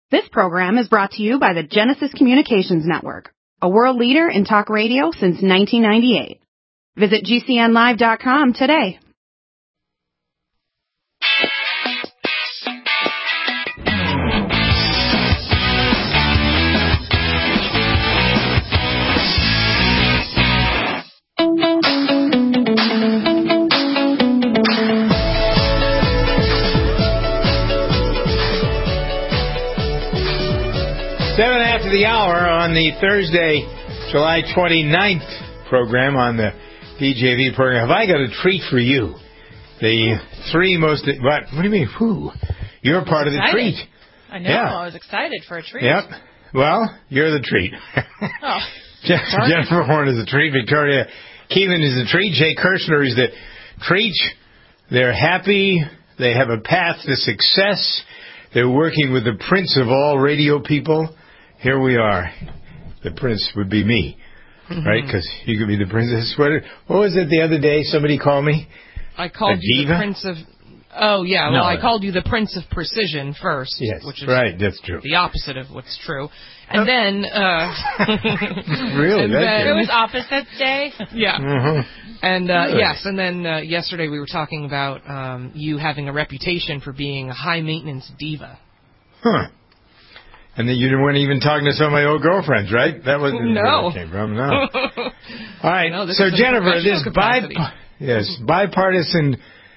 This program is brought to you by the Genesis Communications Network, a world leader in talk radio since 1998. Visit GCNlive.com today. Seven after the hour on the Thursday, July 29th program on the DJV program. Have I got a treat for you? The three most... What do you mean, who? You're part of the treat. I know. Yeah. I was excited for a treat. Yep. Well, you're the treat. Oh. Jennifer Horn is the treat. Victoria Keelan is the treat. Jay Kirshner is the treat. They're happy. They have a path to success. They're working with the prince of all radio people. Here we are. The prince would be me, right? Because you could be the princess. What was it the other day? Somebody called me? I called you the prince of... Oh, yeah. Well, I called you the prince of precision first. Yes, which is right. That's true. The opposite of what's true. And then... really? And then, it was Opposites Day? Yeah. Mm-hmm. And, yes, and then yesterday we were talking about you having a reputation for being a high-maintenance diva. Huh. And then you weren't even talking to some of my old girlfriends, right? That wasn't where that came from. No. All right. No, so, Jennifer, this bipartisan,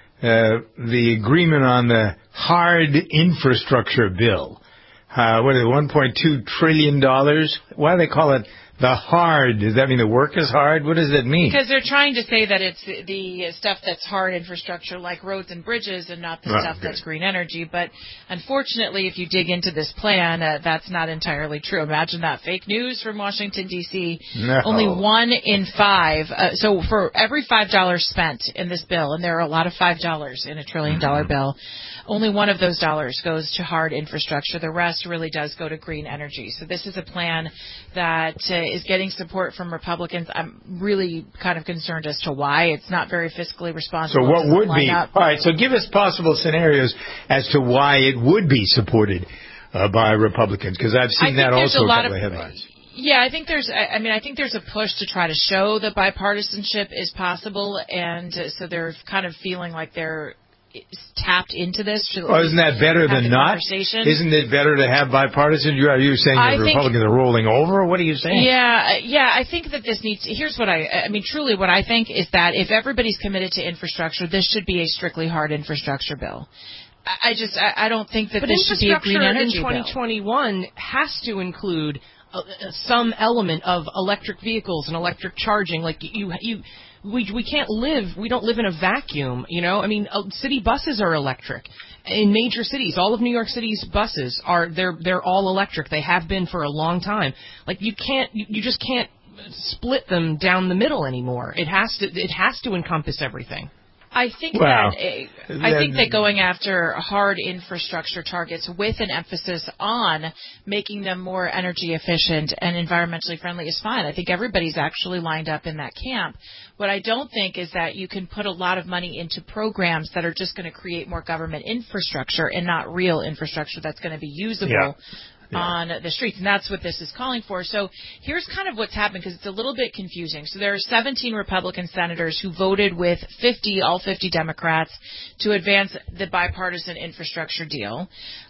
the agreement on the hard infrastructure bill. What is it, $1.2 trillion? Why do they call it the hard? Does that mean the work is hard? What does that mean? Because they're trying to say that it's the stuff that's hard infrastructure like roads and bridges and not the stuff that's green energy. But unfortunately, if you dig into this plan, that's not entirely true. Imagine that. Fake news from Washington, D.C. No. Only 1 in 5. So for every $5 spent in this bill, and there are a lot of $5 in a $1 trillion bill, only one of those dollars goes to hard infrastructure. The rest really does go to green energy. So this is a plan that is getting support from Republicans. I'm really kind of concerned as to why. It's not very fiscally responsible. So what would be... All right, so give us possible scenarios as to why it would be supported by Republicans, because I've seen that also a couple of headlines. Yeah, I think there's a push to try to show that bipartisanship is possible, and so they're kind of feeling like they're tapped into this. Isn't that better than not? Isn't it better to have bipartisan? Are you saying that the Republicans are rolling over? What are you saying? Yeah. I think that this needs... Here's what I mean, truly what I think is that if everybody's committed to infrastructure, this should be a strictly hard infrastructure bill. I don't think that this should be a green energy bill. But infrastructure in 2021 has to include some element of electric vehicles and electric charging. Like we can't live. We don't live in a vacuum, you know. I mean, city buses are electric. In major cities, all of New York City's buses they're all electric. They have been for a long time. Like you just can't split them down the middle anymore. It has to encompass everything. I think that going after hard infrastructure targets with an emphasis on making them more energy efficient and environmentally friendly is fine. I think everybody's actually lined up in that camp. What I don't think is that you can put a lot of money into programs that are just going to create more government infrastructure and not real infrastructure that's going to be usable on the streets, and that's what this is calling for. So here's kind of what's happened, because it's a little bit confusing. So there are 17 Republican senators who voted with all 50 Democrats to advance the bipartisan infrastructure deal.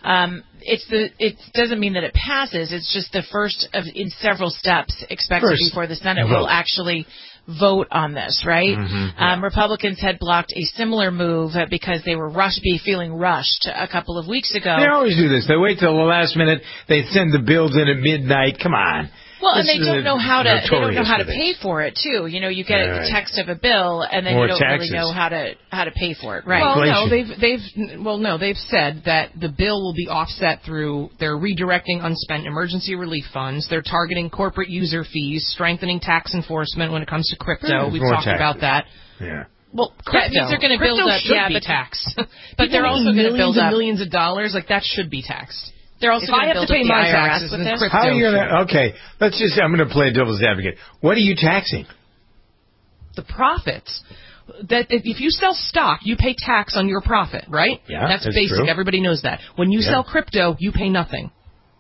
It doesn't mean that it passes. It's just the first in several steps expected before the Senate will actually vote on this, right? Republicans had blocked a similar move because they were feeling rushed a couple of weeks ago. They always do this. They wait till the last minute. They send the bills in at midnight. Come on. Well, and they don't know how to pay for it too. You know, you get a text of a bill, and then you don't really know how to pay for it, right? Well, no, they've said that the bill will be offset through they're redirecting unspent emergency relief funds. They're targeting corporate user fees, strengthening tax enforcement when it comes to crypto. We've talked about that. Yeah. Well, that means they're going to build up, be taxed. But they're also going to build up millions of dollars. Like that should be taxed. They're also going to build up the IRS with this. How are you going to? Okay, I'm going to play devil's advocate. What are you taxing? The profits. That if you sell stock, you pay tax on your profit, right? Yeah, that's basic. True. Everybody knows that. When you sell crypto, you pay nothing.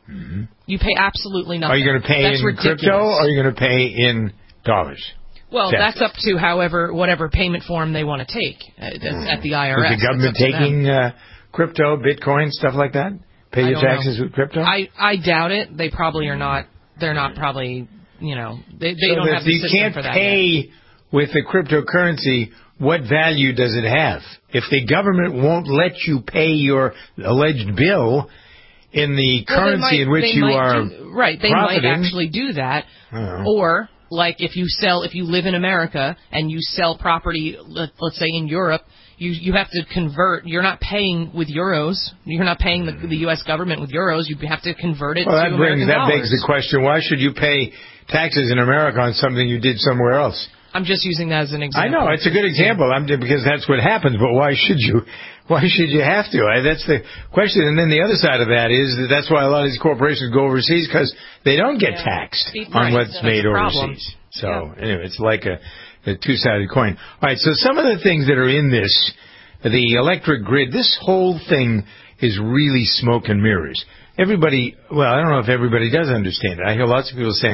Mm-hmm. You pay absolutely nothing. Are you going to pay in crypto, or are you going to pay in dollars? Well, that's up to whatever payment form they want to take at the IRS. Is the government taking crypto, Bitcoin, stuff like that? Pay your taxes with crypto? I doubt it. They probably are not. They're not probably, they don't have the system for that. You can't pay with the cryptocurrency. What value does it have? If the government won't let you pay your alleged bill in the currency in which you are they might actually do that. Or, like, if you live in America and you sell property, let's say in Europe, you have to convert. You're not paying with euros. You're not paying the U.S. government with euros. You have to convert it to American dollars. That begs the question, why should you pay taxes in America on something you did somewhere else? I'm just using that as an example. I know, it's a good example, because that's what happens, but why should you? Why should you have to? That's the question. And then the other side of that is that's why a lot of these corporations go overseas, because they don't get taxed on what's made overseas. So, anyway, it's like a two-sided coin. All right, so some of the things that are in this, the electric grid, this whole thing is really smoke and mirrors. Everybody, I don't know if everybody does understand it. I hear lots of people saying,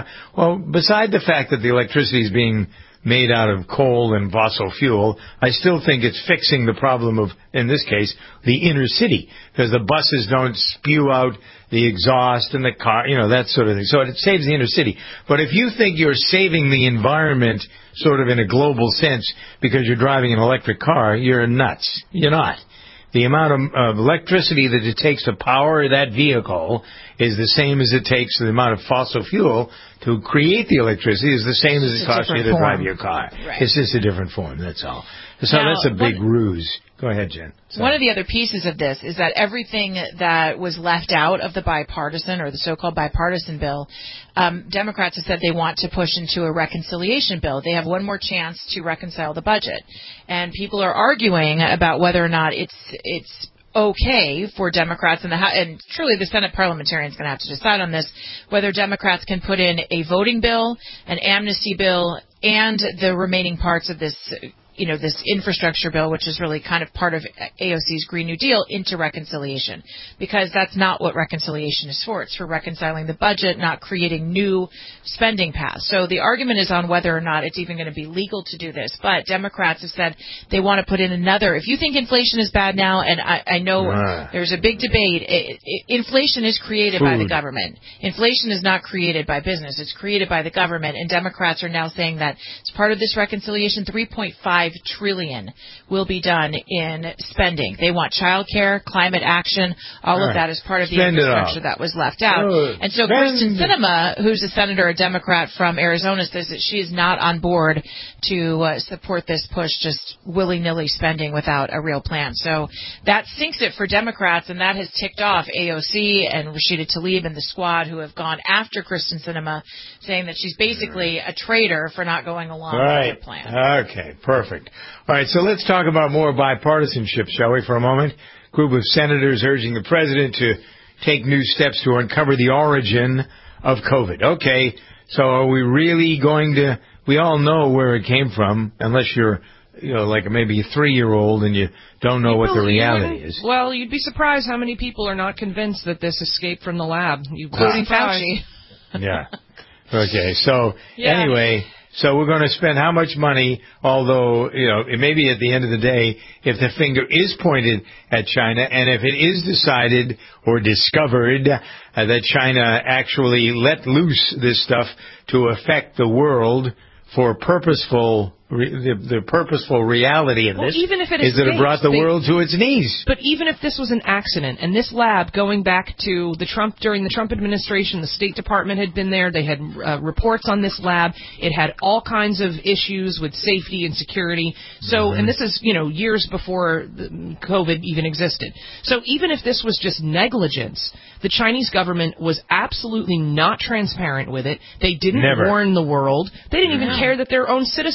beside the fact that the electricity is being made out of coal and fossil fuel, I still think it's fixing the problem of, in this case, the inner city, because the buses don't spew out the exhaust and the car, that sort of thing. So it saves the inner city. But if you think you're saving the environment sort of in a global sense because you're driving an electric car, you're nuts. You're not. The amount of electricity that it takes to power that vehicle is the same as it takes the amount of fossil fuel to create the electricity is the same as it costs you to drive your car. Right. It's just a different form, that's all. So that's a big ruse. Go ahead, Jen. Sorry. One of the other pieces of this is that everything that was left out of the bipartisan or the so-called bipartisan bill, Democrats have said they want to push into a reconciliation bill. They have one more chance to reconcile the budget. And people are arguing about whether or not it's okay for Democrats and truly the Senate parliamentarians going to have to decide on this, whether Democrats can put in a voting bill, an amnesty bill, and the remaining parts of this this infrastructure bill, which is really kind of part of AOC's Green New Deal, into reconciliation. Because that's not what reconciliation is for. It's for reconciling the budget, not creating new spending paths. So the argument is on whether or not it's even going to be legal to do this. But Democrats have said they want to put in another. If you think inflation is bad now, and I know there's a big debate, inflation is created by the government. Inflation is not created by business. It's created by the government. And Democrats are now saying that as part of this reconciliation, $3.5 trillion will be done in spending. They want child care, climate action, all of that as part of the infrastructure that was left out. And so Kristen Sinema, who's a senator, a Democrat from Arizona, says that she is not on board to support this push, just willy-nilly spending without a real plan. So that sinks it for Democrats, and that has ticked off AOC and Rashida Tlaib and the squad, who have gone after Kristen Sinema, saying that she's basically a traitor for not going along with the plan. Okay, perfect. All right, so let's talk about more bipartisanship, shall we, for a moment? Group of senators urging the president to take new steps to uncover the origin of COVID. Okay, so are we really going to... We all know where it came from, unless you're, like maybe a 3-year-old and you don't know what the reality is. Well, you'd be surprised how many people are not convinced that this escaped from the lab, including Fauci. Yeah. Okay, so anyway... So we're going to spend how much money, although, it may be at the end of the day, if the finger is pointed at China, and if it is decided or discovered that China actually let loose this stuff to affect the world for purposeful... The purposeful reality of this even if it is that it brought the world to its knees. But even if this was an accident, and this lab going back to during the Trump administration, the State Department had been there, they had reports on this lab, it had all kinds of issues with safety and security. So, and this is, years before COVID even existed. So even if this was just negligence, the Chinese government was absolutely not transparent with it. They didn't warn the world. They didn't even care that their own citizens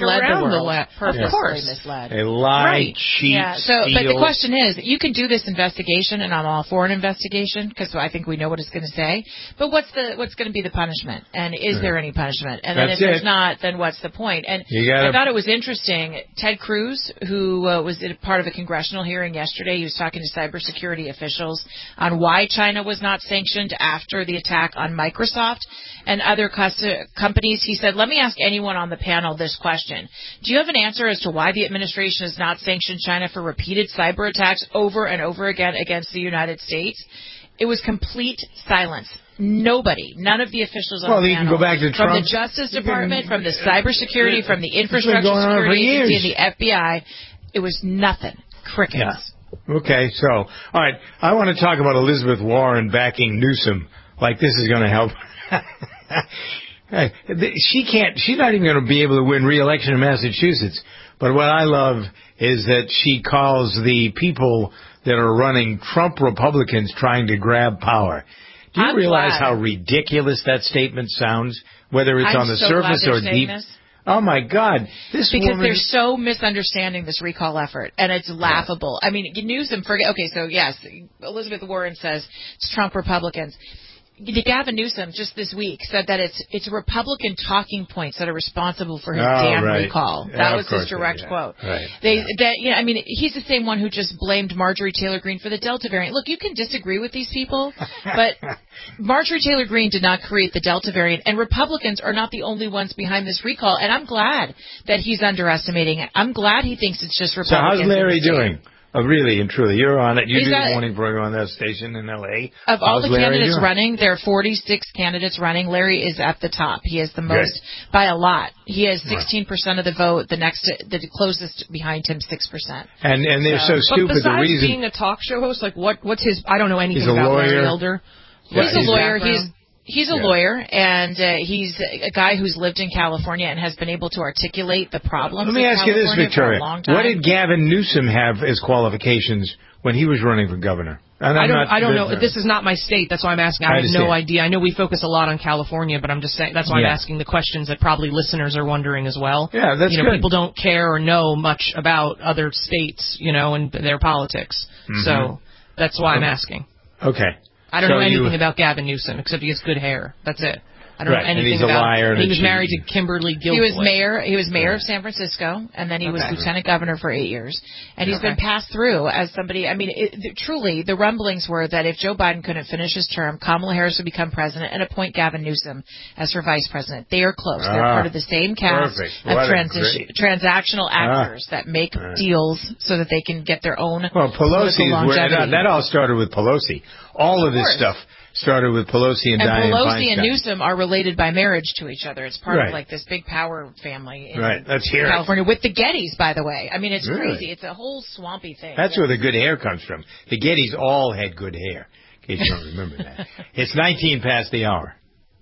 misled the world. Of course. Misled. They lie, cheat, So, steal. but the question is, you can do this investigation, and I'm all for an investigation because I think we know what it's going to say. But what's going to be the punishment? And is there any punishment? And then if there's not, then what's the point? And I thought it was interesting. Ted Cruz, who was part of a congressional hearing yesterday, he was talking to cybersecurity officials on why China was not sanctioned after the attack on Microsoft and other companies. He said, let me ask anyone on the panel this question. Do you have an answer as to why the administration has not sanctioned China for repeated cyber attacks over and over again against the United States? It was complete silence. Nobody, none of the officials on the panel, you can go back to Trump. From the Justice Department, from the cybersecurity, from the Infrastructure Security Agency, and the FBI, it was nothing. Crickets. Yeah. Okay, so, all right, I want to talk about Elizabeth Warren backing Newsom. Like this is going to help. She's not even going to be able to win re-election in Massachusetts. But what I love is that she calls the people that are running Trump Republicans trying to grab power. Do you realize how ridiculous that statement sounds, whether it's on the surface or deep? Oh, my God. Because they're so misunderstanding this recall effort, and it's laughable. I mean, Newsom, okay, so yes, Elizabeth Warren says it's Trump Republicans. Gavin Newsom just this week said that it's Republican talking points that are responsible for his recall. That was his direct quote. Right. He's the same one who just blamed Marjorie Taylor Greene for the Delta variant. Look, you can disagree with these people, but Marjorie Taylor Greene did not create the Delta variant, and Republicans are not the only ones behind this recall. And I'm glad that he's underestimating it. I'm glad he thinks it's just Republicans. So how's Larry doing? Oh, really and truly. You're on it. You do the morning program on that station in L.A. Of all the candidates running, there are 46 candidates running. Larry is at the top. He has the most by a lot. He has 16% of the vote. The closest behind him, 6%. And they're so stupid. But besides the reason being a talk show host, like what's his? I don't know anything about Larry Elder. He's a lawyer. He's a lawyer, and he's a guy who's lived in California and has been able to articulate the problems. Let me ask you this, Victoria. What did Gavin Newsom have as qualifications when he was running for governor? I don't know. This is not my state. That's why I'm asking. I have no idea. I know we focus a lot on California, but I'm just saying that's why I'm asking the questions that probably listeners are wondering as well. Yeah, that's good. People don't care or know much about other states, and their politics. Mm-hmm. So that's why I'm asking. Okay. I don't know anything about Gavin Newsom except he has good hair. That's it. I don't know anything and he's about. A liar. He was married to Kimberly Guilfoyle. He was mayor of San Francisco, and then he was lieutenant governor for 8 years. And he's been passed through as somebody. I mean, truly, the rumblings were that if Joe Biden couldn't finish his term, Kamala Harris would become president and appoint Gavin Newsom as her vice president. They are close. They're part of the same cast of transactional actors that make deals so that they can get their own. Well, Pelosi that all started with Pelosi. All of this stuff started with Pelosi and Dianne Feinstein. Pelosi and Newsom are related by marriage to each other. It's part of this big power family in California with the Gettys, by the way. I mean, it's crazy. It's a whole swampy thing. That's where the good hair comes from. The Gettys all had good hair, in case you don't remember that. It's 19 past the hour.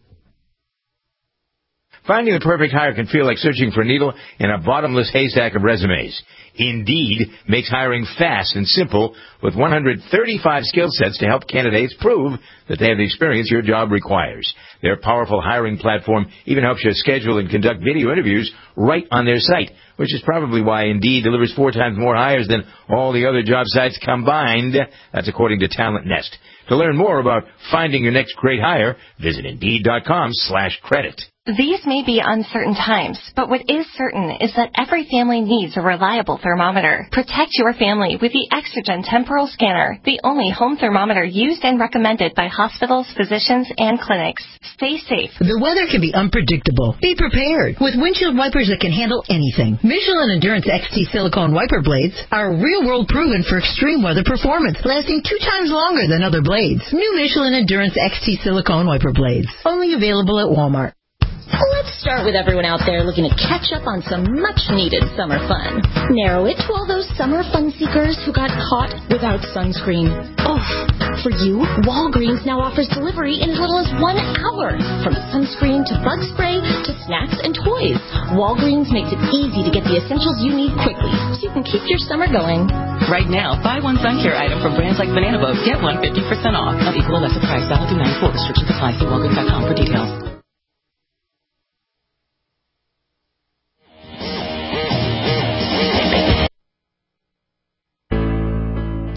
Finding the perfect hire can feel like searching for a needle in a bottomless haystack of resumes. Indeed makes hiring fast and simple with 135 skill sets to help candidates prove that they have the experience your job requires. Their powerful hiring platform even helps you schedule and conduct video interviews right on their site, which is probably why Indeed delivers 4 times more hires than all the other job sites combined. That's according to Talent Nest. To learn more about finding your next great hire, visit Indeed.com/credit. These may be uncertain times, but what is certain is that every family needs a reliable thermometer. Protect your family with the Exergen Temporal Scanner, the only home thermometer used and recommended by hospitals, physicians, and clinics. Stay safe. The weather can be unpredictable. Be prepared with windshield wipers that can handle anything. Michelin Endurance XT silicone wiper blades are real-world proven for extreme weather performance, lasting 2 times longer than other blades. New Michelin Endurance XT silicone wiper blades, only available at Walmart. Let's start with everyone out there looking to catch up on some much-needed summer fun. Narrow it to all those summer fun seekers who got caught without sunscreen. Oh, for you, Walgreens now offers delivery in as little as 1 hour. From sunscreen to bug spray to snacks and toys, Walgreens makes it easy to get the essentials you need quickly so you can keep your summer going. Right now, buy one sun care item from brands like Banana Boat, get one 50% off. Not equal or lesser price. Valid through 9/4. Restrictions apply. See Walgreens.com for details.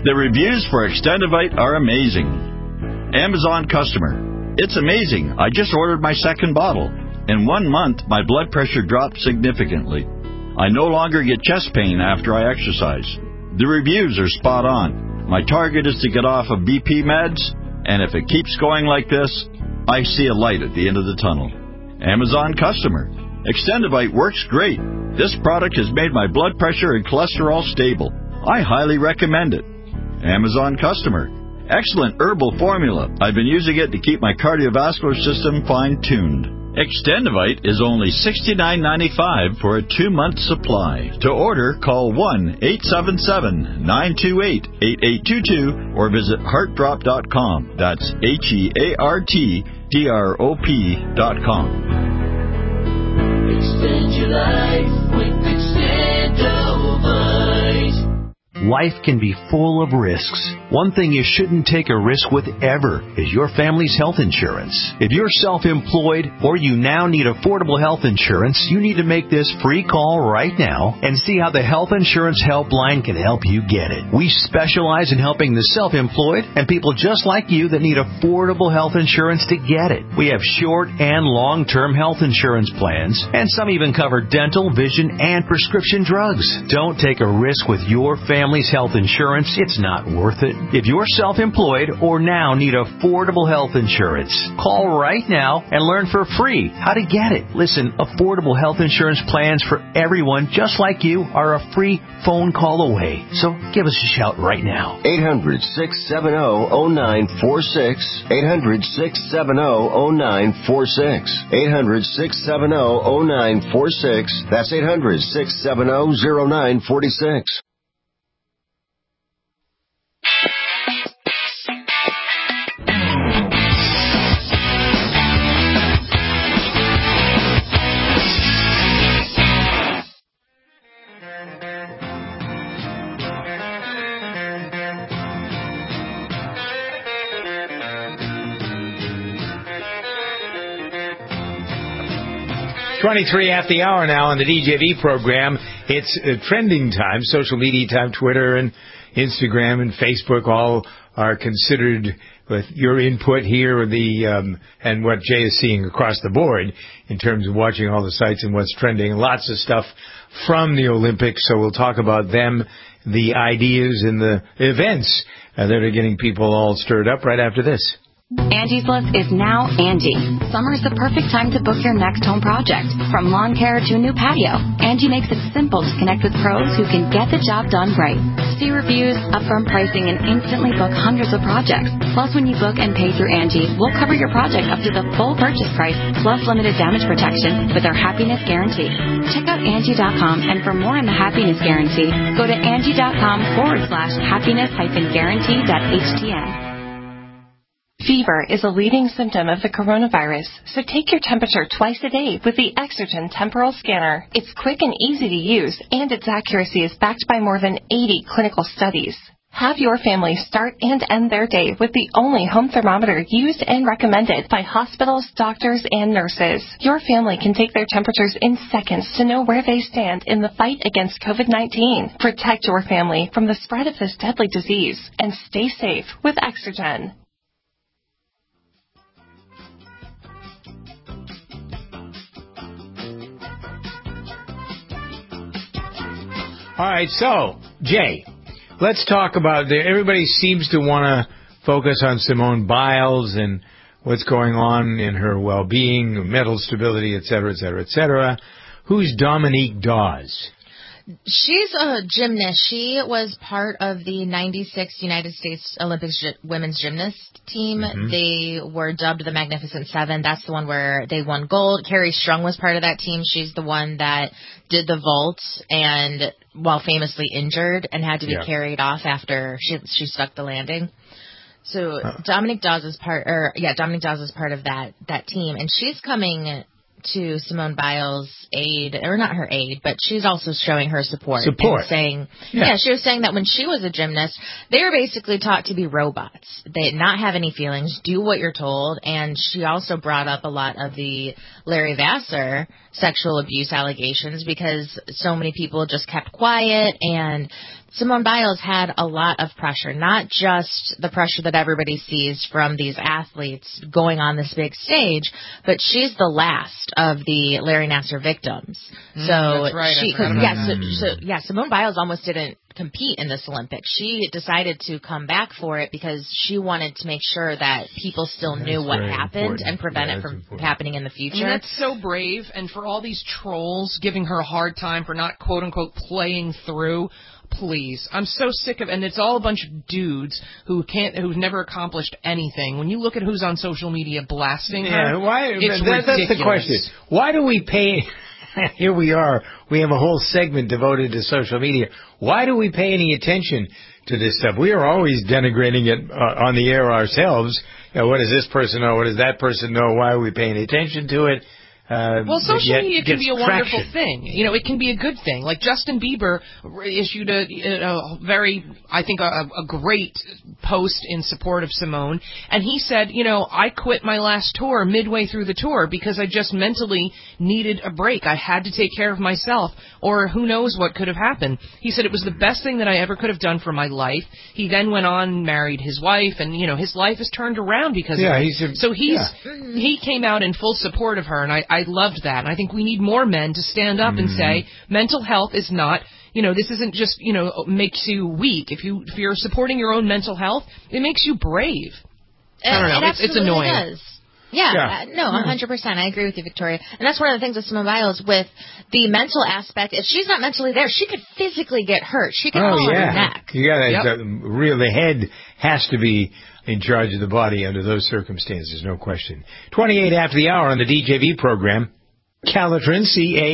The reviews for Extendivite are amazing. Amazon customer. It's amazing. I just ordered my second bottle. In 1 month, my blood pressure dropped significantly. I no longer get chest pain after I exercise. The reviews are spot on. My target is to get off of BP meds, and if it keeps going like this, I see a light at the end of the tunnel. Amazon customer. Extendivite works great. This product has made my blood pressure and cholesterol stable. I highly recommend it. Amazon customer. Excellent herbal formula. I've been using it to keep my cardiovascular system fine-tuned. Extendivite is only $69.95 for a 2-month supply. To order, call 1-877-928-8822 or visit heartdrop.com. That's HEARTDROP.com. Extend your life with Extendivite. Life can be full of risks. One thing you shouldn't take a risk with ever is your family's health insurance. If you're self-employed or you now need affordable health insurance, you need to make this free call right now and see how the Health Insurance Helpline can help you get it. We specialize in helping the self-employed and people just like you that need affordable health insurance to get it. We have short and long-term health insurance plans, and some even cover dental, vision, and prescription drugs. Don't take a risk with your family's health insurance. It's not worth it. If you're self-employed or now need affordable health insurance, call right now and learn for free how to get it. Listen, affordable health insurance plans for everyone just like you are a free phone call away. So give us a shout right now. 800-670-0946. 800-670-0946. 800-670-0946. That's 800-670-0946. .23 after the hour now on the DJV program. It's trending time, social media time, Twitter and Instagram and Facebook all are considered with your input here and what Jay is seeing across the board in terms of watching all the sites and what's trending. Lots of stuff from the Olympics, so we'll talk about them, the ideas and the events that are getting people all stirred up right after this. Angie's List is now Angie. Summer is the perfect time to book your next home project. From lawn care to a new patio, Angie makes it simple to connect with pros who can get the job done right. See reviews, upfront pricing, and instantly book hundreds of projects. Plus, when you book and pay through Angie, we'll cover your project up to the full purchase price, plus limited damage protection with our Happiness Guarantee. Check out Angie.com, and for more on the Happiness Guarantee, go to Angie.com/happiness-guarantee.htm. Fever is a leading symptom of the coronavirus, so take your temperature twice a day with the Exergen Temporal Scanner. It's quick and easy to use, and its accuracy is backed by more than 80 clinical studies. Have your family start and end their day with the only home thermometer used and recommended by hospitals, doctors, and nurses. Your family can take their temperatures in seconds to know where they stand in the fight against COVID-19. Protect your family from the spread of this deadly disease and stay safe with Exergen. All right, so, Jay, let's talk about, everybody seems to want to focus on Simone Biles and what's going on in her well-being, mental stability, et cetera, et cetera, et cetera. Who's Dominique Dawes? She's a gymnast. She was part of the 96 United States Olympics women's gymnast team. Mm-hmm. They were dubbed the Magnificent Seven. That's the one where they won gold. Carrie Strung was part of that team. She's the one that did the vault and while famously injured and had to be carried off after she stuck the landing. So Dominique Dawes is part of that team, and she's coming to Simone Biles' aid, or not her aid, but she's also showing her support. And saying, she was saying that when she was a gymnast, they were basically taught to be robots. They did not have any feelings, do what you're told, and she also brought up a lot of the Larry Vassar sexual abuse allegations because so many people just kept quiet, and Simone Biles had a lot of pressure, not just the pressure that everybody sees from these athletes going on this big stage, but she's the last of the Larry Nassar victims. So that's right. Simone Biles almost didn't compete in this Olympics. She decided to come back for it because she wanted to make sure that people still knew what happened and prevent it from happening in the future. And that's so brave. And for all these trolls giving her a hard time for not, quote unquote, playing through. Please. I'm so sick of, and it's all a bunch of dudes who've never accomplished anything. When you look at who's on social media blasting her, it's ridiculous. That's the question. Why do we pay? Here we are. We have a whole segment devoted to social media. Why do we pay any attention to this stuff? We are always denigrating it on the air ourselves. What does this person know? What does that person know? Why are we paying attention to it? Well, social media can be a wonderful thing. It can be a good thing. Like Justin Bieber issued a great post in support of Simone, and he said, I quit my last tour midway through the tour because I just mentally needed a break. I had to take care of myself, or who knows what could have happened. He said it was the best thing that I ever could have done for my life. He then went on and married his wife, and his life has turned around because of it. He came out in full support of her, and I loved that. And I think we need more men to stand up and say, mental health is not, this isn't just, makes you weak. If you're supporting your own mental health, it makes you brave. I don't know. It's annoying. Does. Yeah, no, 100%. I agree with you, Victoria. And that's one of the things with Simone Biles with the mental aspect. If she's not mentally there, she could physically get hurt. She could fall on her neck. The head has to be in charge of the body under those circumstances, no question. 28 after the hour on the DJV program. Calotren,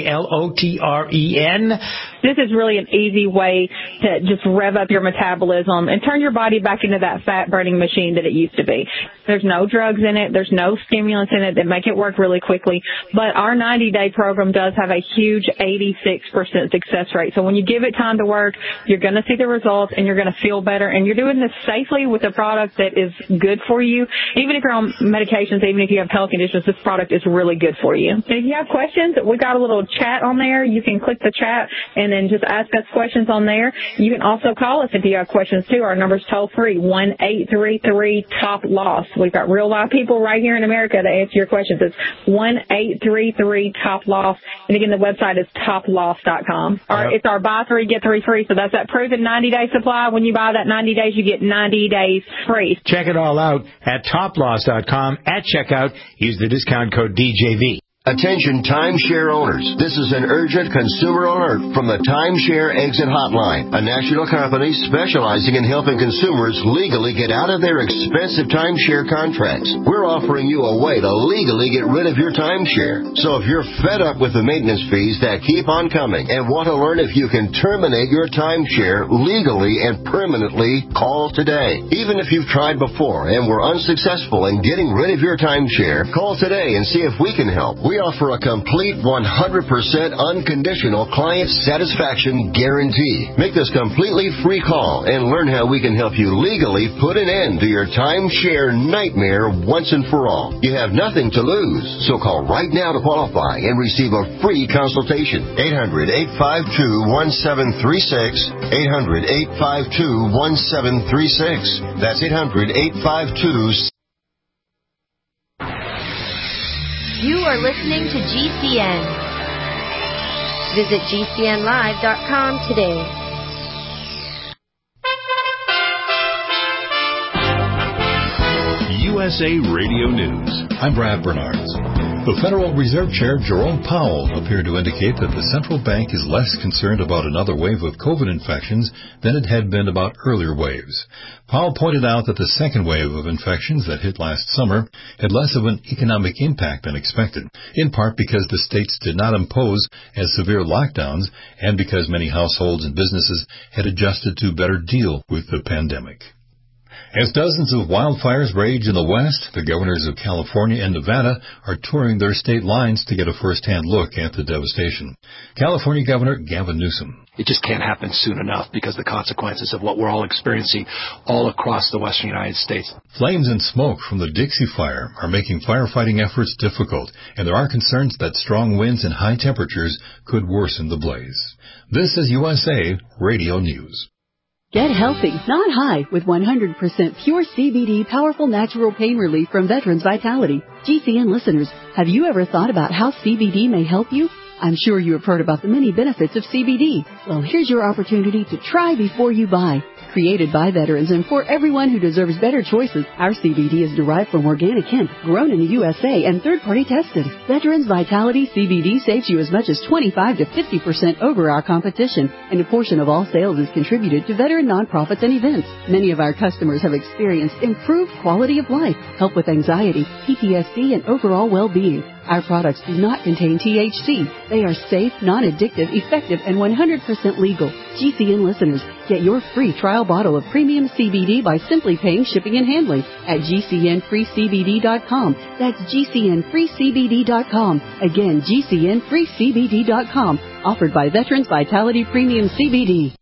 Calotren. This is really an easy way to just rev up your metabolism and turn your body back into that fat-burning machine that it used to be. There's no drugs in it. There's no stimulants in it that make it work really quickly. But our 90-day program does have a huge 86% success rate. So when you give it time to work, you're going to see the results and you're going to feel better. And you're doing this safely with a product that is good for you. Even if you're on medications, even if you have health conditions, this product is really good for you. And if you have questions, we got a little chat on there. You can click the chat and then just ask us questions on there. You can also call us if you have questions too. Our number's toll free, 1-833-TOP-LOSS. We've got real live people right here in America to answer your questions. It's 1-833-TOP-LOSS. And again, the website is toploss.com. It's our buy 3, get 3 free. So that's that proven 90-day supply. When you buy that 90 days, you get 90 days free. Check it all out at toploss.com. At checkout, use the discount code DJV. Attention timeshare owners. This is an urgent consumer alert from the Timeshare Exit Hotline, a national company specializing in helping consumers legally get out of their expensive timeshare contracts. We're offering you a way to legally get rid of your timeshare. So if you're fed up with the maintenance fees that keep on coming and want to learn if you can terminate your timeshare legally and permanently, call today. Even if you've tried before and were unsuccessful in getting rid of your timeshare, call today and see if we can help. We offer a complete 100% unconditional client satisfaction guarantee. Make this completely free call and learn how we can help you legally put an end to your timeshare nightmare once and for all. You have nothing to lose, so call right now to qualify and receive a free consultation. 800-852-1736. 800-852-1736. That's 800-852-1736. You are listening to GCN. Visit GCNlive.com today. USA Radio News. I'm Brad Bernards. The Federal Reserve Chair Jerome Powell appeared to indicate that the central bank is less concerned about another wave of COVID infections than it had been about earlier waves. Powell pointed out that the second wave of infections that hit last summer had less of an economic impact than expected, in part because the states did not impose as severe lockdowns and because many households and businesses had adjusted to better deal with the pandemic. As dozens of wildfires rage in the West, the governors of California and Nevada are touring their state lines to get a first-hand look at the devastation. California Governor Gavin Newsom. It just can't happen soon enough because the consequences of what we're all experiencing all across the western United States. Flames and smoke from the Dixie Fire are making firefighting efforts difficult, and there are concerns that strong winds and high temperatures could worsen the blaze. This is USA Radio News. Get healthy, not high, with 100% pure CBD powerful natural pain relief from Veterans Vitality. GCN listeners, have you ever thought about how CBD may help you? I'm sure you have heard about the many benefits of CBD. Well, here's your opportunity to try before you buy. Created by veterans and for everyone who deserves better choices, our CBD is derived from organic hemp, grown in the USA, and third-party tested. Veterans Vitality CBD saves you as much as 25 to 50% over our competition, and a portion of all sales is contributed to veteran nonprofits and events. Many of our customers have experienced improved quality of life, help with anxiety, PTSD, and overall well-being. Our products do not contain THC. They are safe, non-addictive, effective, and 100% legal. GCN listeners, get your free trial bottle of premium CBD by simply paying shipping and handling at GCNFreeCBD.com. That's GCNFreeCBD.com. Again, GCNFreeCBD.com. Offered by Veterans Vitality Premium CBD.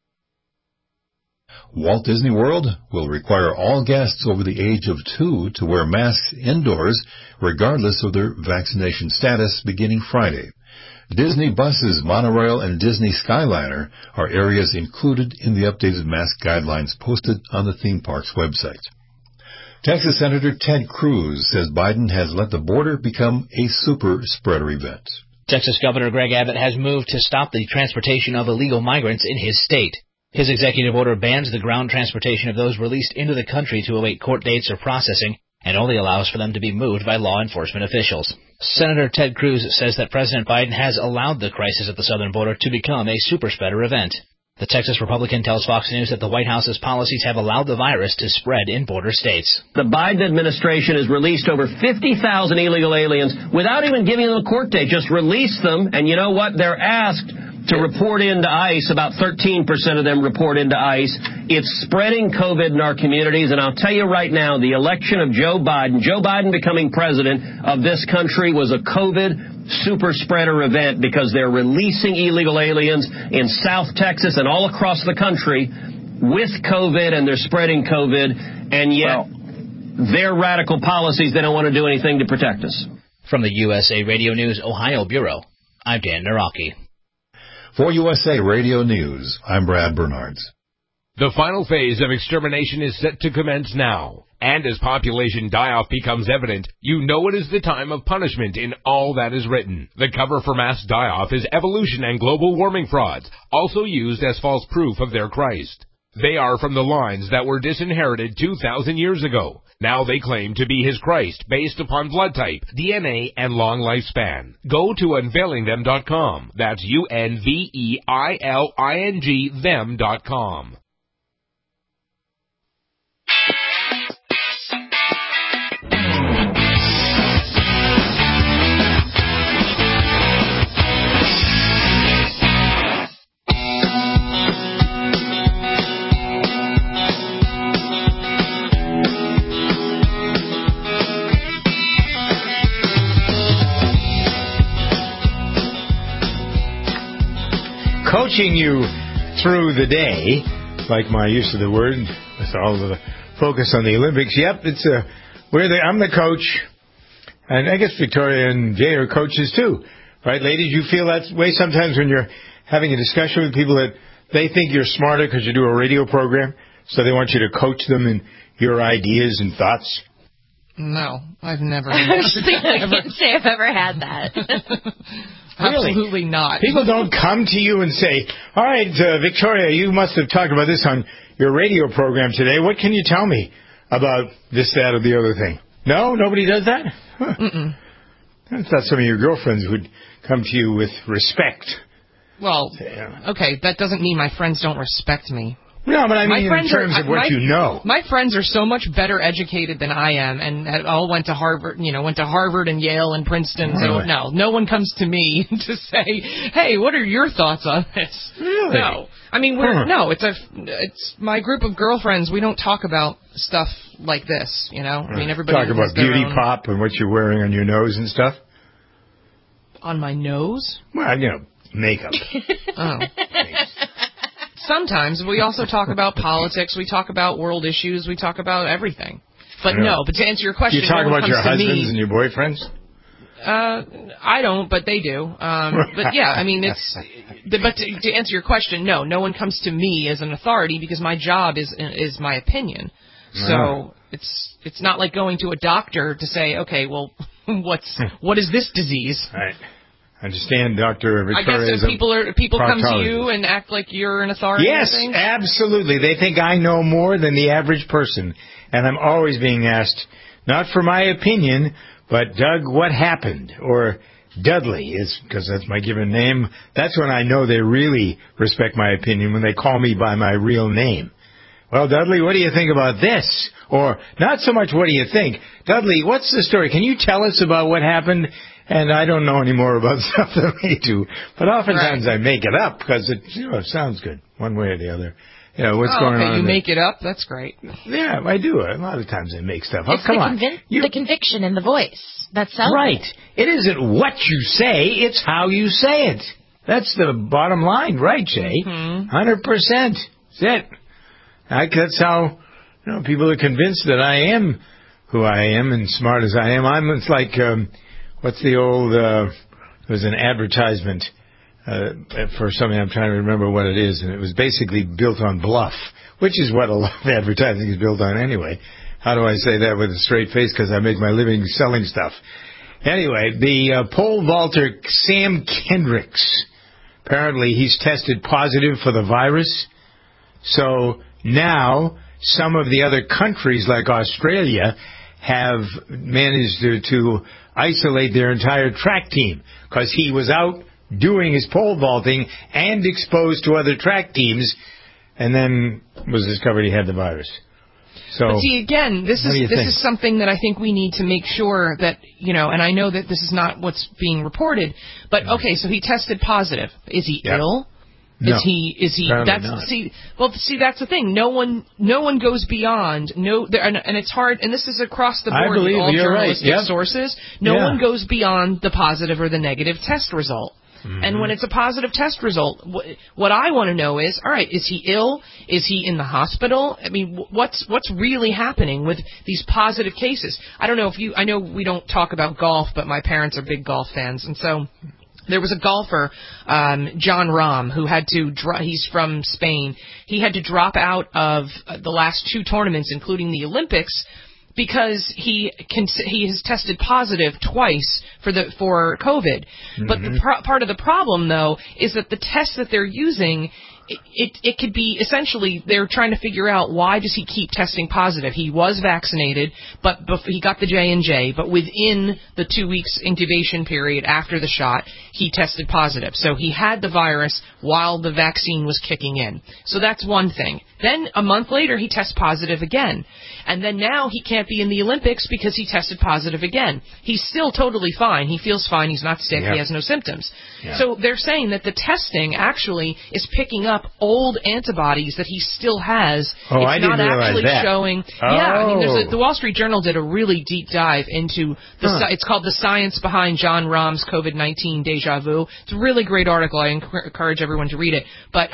Walt Disney World will require all guests over the age of 2 to wear masks indoors, regardless of their vaccination status, beginning Friday. Disney buses, monorail, and Disney Skyliner are areas included in the updated mask guidelines posted on the theme park's website. Texas Senator Ted Cruz says Biden has let the border become a super spreader event. Texas Governor Greg Abbott has moved to stop the transportation of illegal migrants in his state. His executive order bans the ground transportation of those released into the country to await court dates or processing, and only allows for them to be moved by law enforcement officials. Senator Ted Cruz says that President Biden has allowed the crisis at the southern border to become a super-spreader event. The Texas Republican tells Fox News that the White House's policies have allowed the virus to spread in border states. The Biden administration has released over 50,000 illegal aliens without even giving them a court date. Just release them, and you know what? They're asked to report into ICE. About 13% of them report into ICE. It's spreading COVID in our communities, and I'll tell you right now, the election of Joe Biden becoming president of this country was a COVID super spreader event because they're releasing illegal aliens in South Texas and all across the country with COVID, and they're spreading COVID, and yet their radical policies, they don't want to do anything to protect us. From the USA Radio News Ohio Bureau, I'm Dan Naraki. For USA Radio News, I'm Brad Bernards. The final phase of extermination is set to commence now. And as population die-off becomes evident, you know it is the time of punishment in all that is written. The cover for mass die-off is evolution and global warming frauds, also used as false proof of their Christ. They are from the lines that were disinherited 2,000 years ago. Now they claim to be his Christ based upon blood type, DNA, and long lifespan. Go to unveilingthem.com. That's UNVEILING them.com. Coaching you through the day, like my use of the word, with all of the focus on the Olympics. Yep, it's I'm the coach, and I guess Victoria and Jay are coaches too, right, ladies? You feel that way sometimes when you're having a discussion with people that they think you're smarter because you do a radio program, so they want you to coach them in your ideas and thoughts. No, I've never. I can't say I've ever had that. Really? Absolutely not. People don't come to you and say, all right, Victoria, you must have talked about this on your radio program today. What can you tell me about this, that, or the other thing? No? Nobody does that? Huh. Mm-mm. I thought some of your girlfriends would come to you with respect. Well, okay, that doesn't mean my friends don't respect me. No, but I mean in terms of what you know. My friends are so much better educated than I am, and all went to Harvard, and Yale and Princeton. So no one comes to me to say, "Hey, what are your thoughts on this?" Really? No, I mean it's my group of girlfriends. We don't talk about stuff like this, I mean, everybody talk about beauty pop and what you're wearing on your nose and stuff. On my nose? Well, makeup. Oh. Sometimes we also talk about politics. We talk about world issues. We talk about everything. But no, but to answer your question, you talk about your husbands and your boyfriends? I don't, but they do. But yeah, I mean, but to answer your question, no one comes to me as an authority because my job is my opinion. So it's not like going to a doctor to say, okay, well, what is this disease? Right. I understand, Dr. Victoria. I guess people come to you and act like you're an authority. Yes, absolutely. They think I know more than the average person, and I'm always being asked, not for my opinion, but Doug, what happened? Or Dudley, because that's my given name. That's when I know they really respect my opinion, when they call me by my real name. Well, Dudley, what do you think about this? Or not so much what do you think. Dudley, what's the story? Can you tell us about what happened? And I don't know any more about stuff than they do. But oftentimes I make it up because it sounds good one way or the other. What's going on? You make it up? That's great. Yeah, I do. A lot of times I make stuff up. It's the conviction in the voice. That's right. It isn't what you say, it's how you say it. That's the bottom line, right, Jay? 100%. That's it. That's how people are convinced that I am who I am and smart as I am. It's like, what's the old, there was an advertisement for something, I'm trying to remember what it is, and it was basically built on bluff, which is what a lot of advertising is built on anyway. How do I say that with a straight face? Because I make my living selling stuff. Anyway, the pole vaulter Sam Kendricks, apparently he's tested positive for the virus. So now some of the other countries like Australia have managed to isolate their entire track team because he was out doing his pole vaulting and exposed to other track teams and then was discovered he had the virus. So, but see, again, this is something that I think we need to make sure that, and I know that this is not what's being reported, but okay, so he tested positive. Is he ill? No. Is he that's not. See that's the thing. No one goes beyond and it's hard, and this is across the board. I believe with all you're journalistic right. sources. No one goes beyond the positive or the negative test result. Mm-hmm. And when it's a positive test result, what I want to know is, all right, is he ill? Is he in the hospital? I mean, what's really happening with these positive cases? I don't know I know we don't talk about golf, but my parents are big golf fans, and so there was a golfer, John Rahm, who had to he's from Spain. He had to drop out of the last two tournaments, including the Olympics, because he has tested positive twice for COVID. Mm-hmm. But part of the problem, though, is that the test that they're using, it could be essentially they're trying to figure out why does he keep testing positive. He was vaccinated, but he got the J&J, but within the 2 weeks incubation period after the shot, he tested positive. So he had the virus while the vaccine was kicking in. So that's one thing. Then a month later, he tests positive again. And then now he can't be in the Olympics because he tested positive again. He's still totally fine. He feels fine. He's not sick. He has no symptoms. So they're saying that the testing actually is picking up old antibodies that he still has. Oh, I didn't realize that. Showing. Oh. Yeah, I mean, the Wall Street Journal did a really deep dive into it's called The Science Behind John Rahm's COVID-19 Deja Vu. It's a really great article. I encourage everyone to read it. But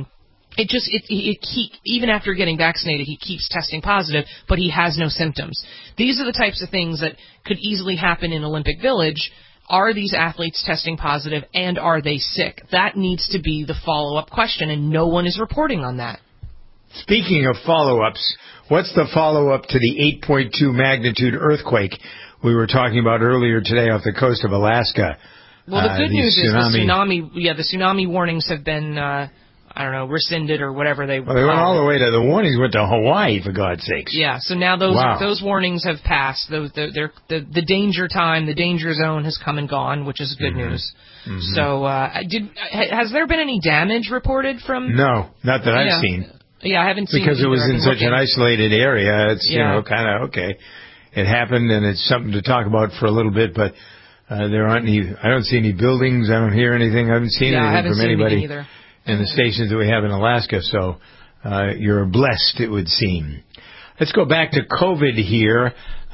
even after getting vaccinated, he keeps testing positive, but he has no symptoms. These are the types of things that could easily happen in Olympic Village. Are these athletes testing positive, and are they sick? That needs to be the follow-up question, and no one is reporting on that. Speaking of follow-ups, what's the follow-up to the 8.2 magnitude earthquake we were talking about earlier today off the coast of Alaska? Well, the good news is the tsunami warnings have been rescinded or whatever they. Well, they went all the way to the warnings went to Hawaii, for God's sakes. Yeah, so now those warnings have passed. The danger time, the danger zone has come and gone, which is good news. Mm-hmm. So, has there been any damage reported from? No, not that I've seen. Yeah, I haven't seen because it was in such an isolated area. It's kind of okay. It happened, and it's something to talk about for a little bit, but. There aren't any. I don't see any buildings. I don't hear anything. I haven't seen anything from anybody in the stations that we have in Alaska. So you're blessed, it would seem. Let's go back to COVID here.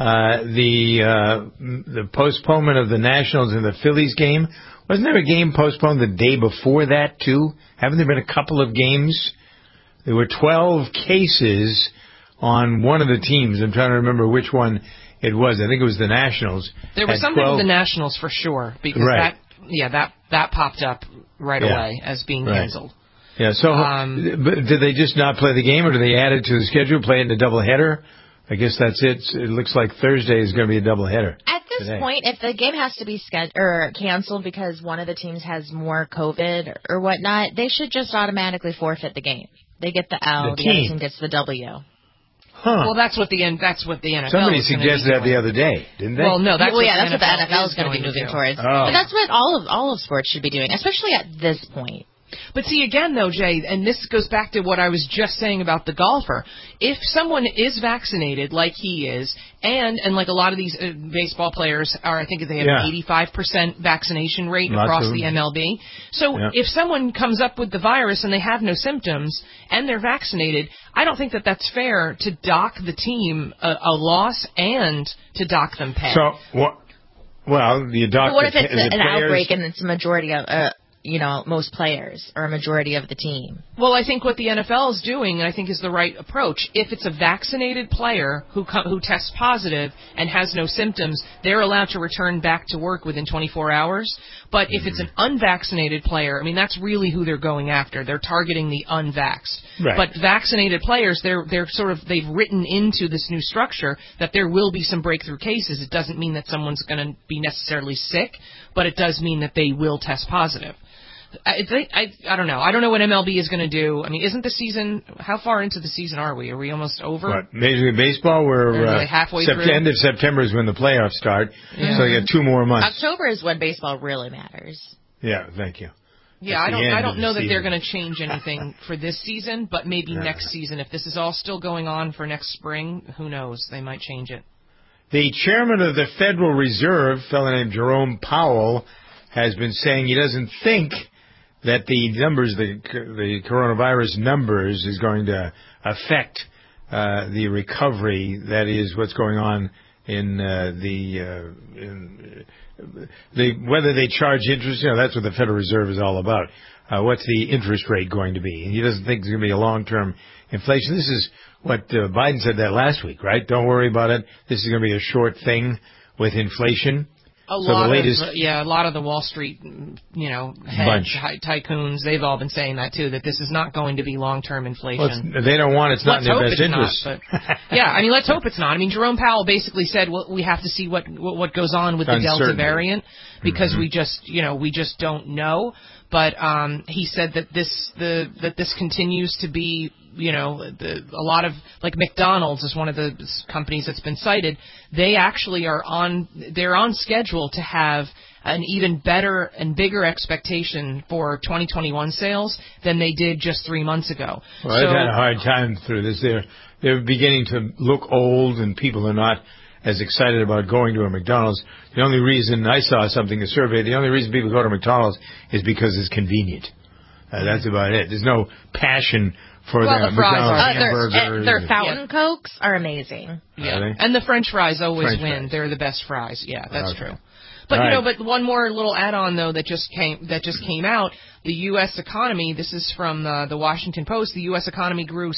The postponement of the Nationals and the Phillies game. Wasn't there a game postponed the day before that too? Haven't there been a couple of games? There were 12 cases on one of the teams. I'm trying to remember which one it was. I think it was the Nationals. There was something with the Nationals for sure, because that popped up right away as being canceled. Yeah, so but did they just not play the game, or do they add it to the schedule, play it in a doubleheader? I guess that's it. It looks like Thursday is going to be a doubleheader. At this point, if the game has to be canceled because one of the teams has more COVID or whatnot, they should just automatically forfeit the game. They get the L, the other team gets the W. Well, that's what the NFL. Somebody suggested that the other day, didn't they? Well, no, that's what the NFL is going to be moving towards. But that's what all of sports should be doing, especially at this point. But see, again, though, Jay, and this goes back to what I was just saying about the golfer. If someone is vaccinated, like he is, and like a lot of these baseball players are, I think they have an 85% vaccination rate across the MLB. So if someone comes up with the virus and they have no symptoms and they're vaccinated, I don't think that that's fair to dock the team a loss and to dock them pay. So, well, you dock but what if it's an outbreak and it's a majority of... most players or a majority of the team. Well, I think what the NFL is doing, I think, is the right approach. If it's a vaccinated player who tests positive and has no symptoms, they're allowed to return back to work within 24 hours. But if it's an unvaccinated player, I mean, that's really who they're going after. They're targeting the unvaxxed. Right. But vaccinated players, they've written into this new structure that there will be some breakthrough cases. It doesn't mean that someone's going to be necessarily sick, but it does mean that they will test positive. I don't know. I don't know what MLB is going to do. I mean, isn't the season? How far into the season are we? Are we almost over? What, Major League Baseball? We're like halfway through. End of September is when the playoffs start. Yeah. So you got 2 more months. October is when baseball really matters. Yeah, thank you. Yeah, I don't know that they're going to change anything for this season, but maybe next season. If this is all still going on for next spring, who knows? They might change it. The chairman of the Federal Reserve, a fellow named Jerome Powell, has been saying he doesn't think that the numbers, the coronavirus numbers, is going to affect the recovery. That is what's going on in whether they charge interest. That's what the Federal Reserve is all about. What's the interest rate going to be? And he doesn't think there's going to be a long-term inflation. This is what Biden said that last week, right? Don't worry about it. This is going to be a short thing with inflation. A lot of the Wall Street, heads, tycoons, they've all been saying that too, that this is not going to be long-term inflation. Well, they don't want it's not in their best interest. Let's hope it's not. I mean, Jerome Powell basically said, well, we have to see what goes on with the Delta variant because we just don't know. But he said that this continues to be, a lot of, like McDonald's is one of the companies that's been cited. They actually they're on schedule to have an even better and bigger expectation for 2021 sales than they did just 3 months ago. Well, they've had a hard time through this. They're beginning to look old, and people are not as excited about going to a McDonald's. The only reason I saw something, a survey, the only reason people go to McDonald's is because it's convenient. That's about it. There's no passion for the McDonald's hamburgers. Their fountain Cokes are amazing. Yeah, and the French fries always win. They're the best fries. Yeah, that's true. But but one more little add-on though that just came out. The U.S. economy. This is from the Washington Post. The U.S. economy grew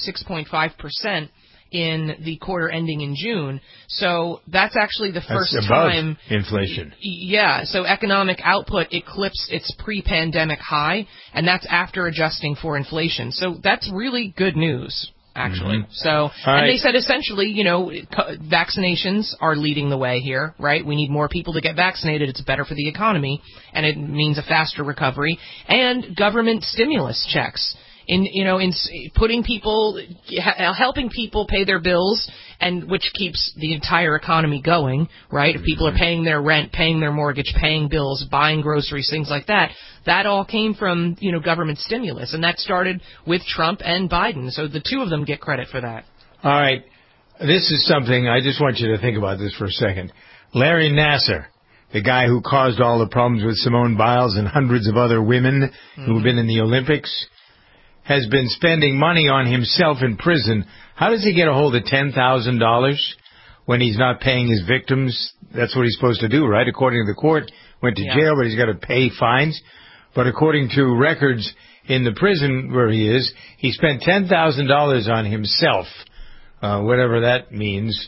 6.5% in the quarter ending in June. So that's actually the first time inflation. Yeah, so economic output eclipsed its pre-pandemic high, and that's after adjusting for inflation. So that's really good news, actually. Mm-hmm. So, and they said essentially, vaccinations are leading the way here, right? We need more people to get vaccinated. It's better for the economy, and it means a faster recovery, and government stimulus checks. In putting people, helping people pay their bills, and which keeps the entire economy going, right? If people are paying their rent, paying their mortgage, paying bills, buying groceries, things like that, that all came from, government stimulus, and that started with Trump and Biden. So the two of them get credit for that. All right. This is something, I just want you to think about this for a second. Larry Nassar, the guy who caused all the problems with Simone Biles and hundreds of other women who have been in the Olympics, has been spending money on himself in prison. How does he get a hold of $10,000 when he's not paying his victims? That's what he's supposed to do, right? According to the court, went to jail, but he's got to pay fines. But according to records in the prison where he is, he spent $10,000 on himself, whatever that means.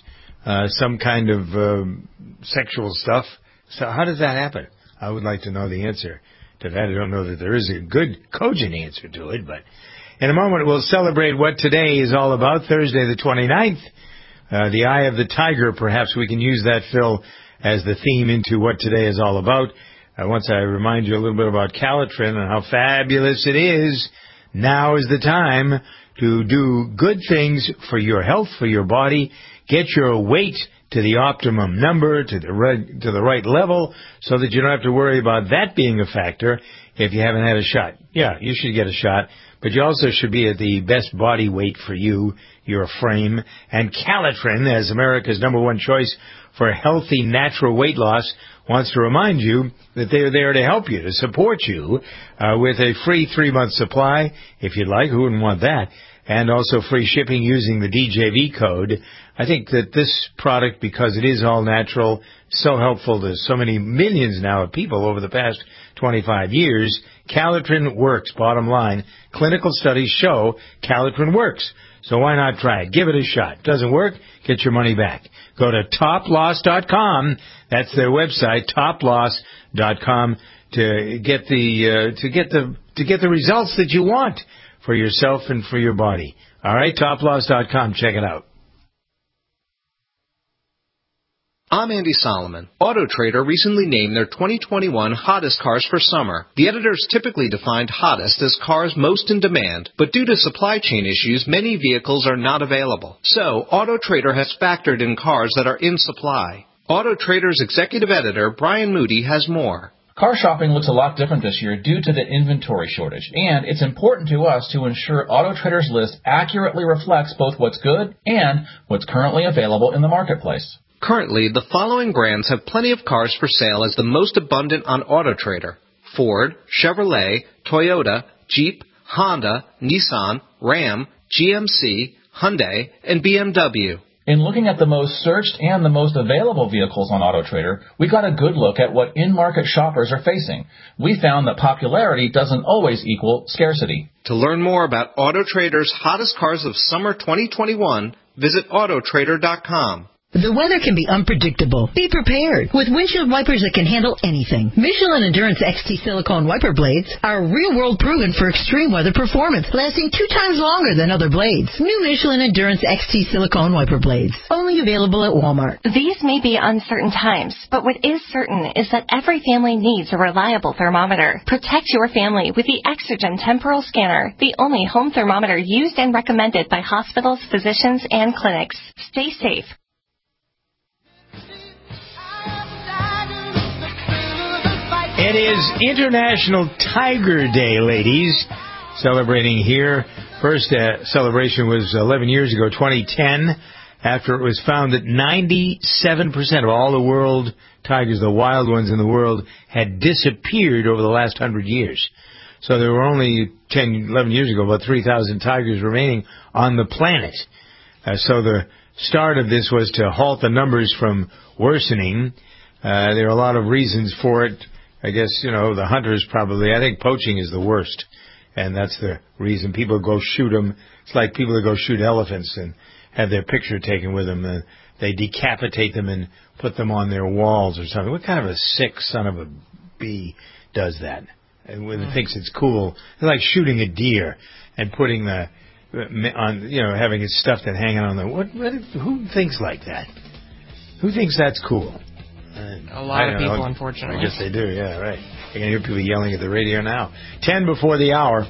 some kind of sexual stuff. So how does that happen? I would like to know the answer to that. I don't know that there is a good, cogent answer to it, but in a moment we'll celebrate what today is all about, Thursday the 29th. The Eye of the Tiger, perhaps we can use that, Phil, as the theme into what today is all about. Once I remind you a little bit about Calitrin and how fabulous it is, now is the time to do good things for your health, for your body. Get your weight to the optimum number, to the right level, so that you don't have to worry about that being a factor if you haven't had a shot. Yeah, you should get a shot, but you also should be at the best body weight for you, your frame. And Calitrin, as America's #1 choice for healthy, natural weight loss, wants to remind you that they're there to help you, to support you, with a free 3-month supply, if you'd like. Who wouldn't want that? And also free shipping using the DJV code. I think that this product, because it is all natural, so helpful to so many millions now of people over the past 25 years, Calitrin works, bottom line. Clinical studies show Calitrin works. So why not try it? Give it a shot. Doesn't work? Get your money back. Go to toploss.com. That's their website, toploss.com, to get the results that you want for yourself and for your body. All right, toploss.com. Check it out. I'm Andy Solomon. AutoTrader recently named their 2021 hottest cars for summer. The editors typically defined hottest as cars most in demand, but due to supply chain issues, many vehicles are not available. So, AutoTrader has factored in cars that are in supply. AutoTrader's executive editor, Brian Moody, has more. Car shopping looks a lot different this year due to the inventory shortage, and it's important to us to ensure AutoTrader's list accurately reflects both what's good and what's currently available in the marketplace. Currently, the following brands have plenty of cars for sale as the most abundant on AutoTrader: Ford, Chevrolet, Toyota, Jeep, Honda, Nissan, Ram, GMC, Hyundai, and BMW. In looking at the most searched and the most available vehicles on AutoTrader, we got a good look at what in-market shoppers are facing. We found that popularity doesn't always equal scarcity. To learn more about AutoTrader's hottest cars of summer 2021, visit autotrader.com. The weather can be unpredictable. Be prepared with windshield wipers that can handle anything. Michelin Endurance XT silicone wiper blades are real-world proven for extreme weather performance, lasting 2 times longer than other blades. New Michelin Endurance XT silicone wiper blades, only available at Walmart. These may be uncertain times, but what is certain is that every family needs a reliable thermometer. Protect your family with the Exergen Temporal Scanner, the only home thermometer used and recommended by hospitals, physicians, and clinics. Stay safe. It is International Tiger Day, ladies. Celebrating here. First celebration was 11 years ago, 2010, after it was found that 97% of all the world tigers, the wild ones in the world, had disappeared over the last 100 years. So there were only 10, 11 years ago, about 3,000 tigers remaining on the planet. So the start of this was to halt the numbers from worsening. There are a lot of reasons for it. I guess, the hunters probably, I think poaching is the worst. And that's the reason people go shoot them. It's like people that go shoot elephants and have their picture taken with them. They decapitate them and put them on their walls or something. What kind of a sick son of a bee does that? And when it thinks it's cool, it's like shooting a deer and putting having it stuffed and hanging on who thinks like that? Who thinks that's cool? A lot of people, unfortunately. I guess they do, yeah, right. I can hear people yelling at the radio now. 10 before the hour.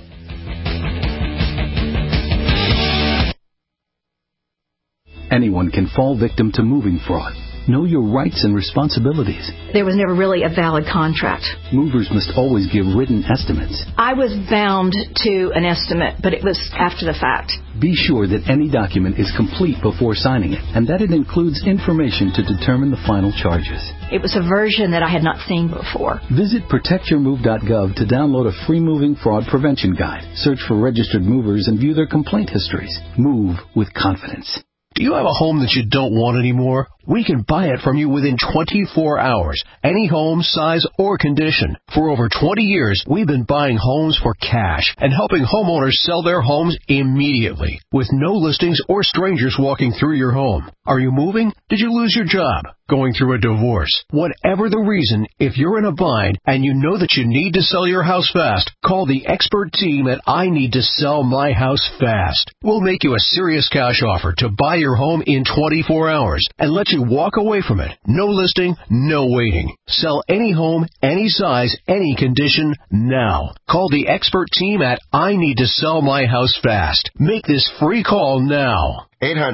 Anyone can fall victim to moving fraud. Know your rights and responsibilities. There was never really a valid contract. Movers must always give written estimates. I was bound to an estimate, but it was after the fact. Be sure that any document is complete before signing it, and that it includes information to determine the final charges. It was a version that I had not seen before. Visit protectyourmove.gov to download a free moving fraud prevention guide. Search for registered movers and view their complaint histories. Move with confidence. Do you have a home that you don't want anymore? We can buy it from you within 24 hours. Any home, size, or condition. For over 20 years, we've been buying homes for cash and helping homeowners sell their homes immediately with no listings or strangers walking through your home. Are you moving? Did you lose your job? Going through a divorce? Whatever the reason, if you're in a bind and you know that you need to sell your house fast, call the expert team at I Need to Sell My House Fast. We'll make you a serious cash offer to buy your home in 24 hours and let you walk away from it. No listing, no waiting. Sell any home, any size, any condition, now. Call the expert team at I Need to Sell My House Fast. Make this free call now.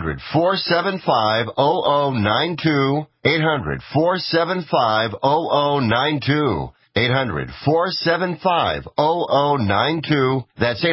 800-475-0092. 800-475-0092. 800-475-0092. That's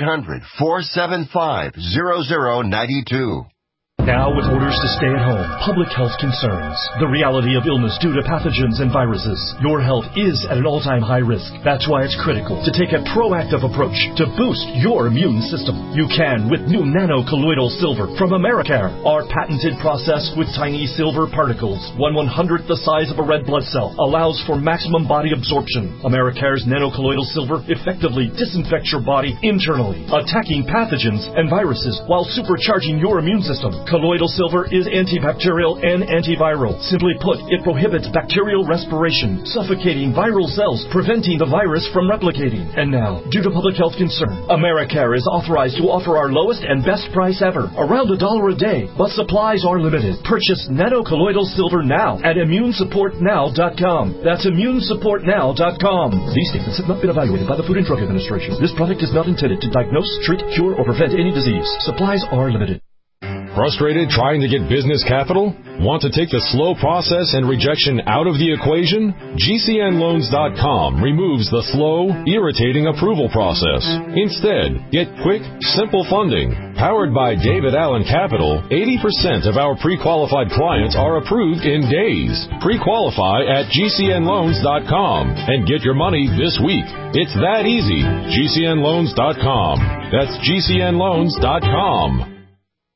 800-475-0092. Now with orders to stay at home, public health concerns, the reality of illness due to pathogens and viruses, your health is at an all-time high risk. That's why it's critical to take a proactive approach to boost your immune system. You can with new nano-colloidal silver from Americare. Our patented process with tiny silver particles, 1/100th the size of a red blood cell, allows for maximum body absorption. Americare's nano-colloidal silver effectively disinfects your body internally, attacking pathogens and viruses while supercharging your immune system. Colloidal silver is antibacterial and antiviral. Simply put, it prohibits bacterial respiration, suffocating viral cells, preventing the virus from replicating. And now, due to public health concern, Americare is authorized to offer our lowest and best price ever, around $1 a day, but supplies are limited. Purchase nano-colloidal silver now at immunesupportnow.com. That's immunesupportnow.com. These statements have not been evaluated by the Food and Drug Administration. This product is not intended to diagnose, treat, cure, or prevent any disease. Supplies are limited. Frustrated trying to get business capital? Want to take the slow process and rejection out of the equation? GCNloans.com removes the slow, irritating approval process. Instead, get quick, simple funding. Powered by David Allen Capital, 80% of our pre-qualified clients are approved in days. Pre-qualify at GCNloans.com and get your money this week. It's that easy. GCNloans.com. That's GCNloans.com.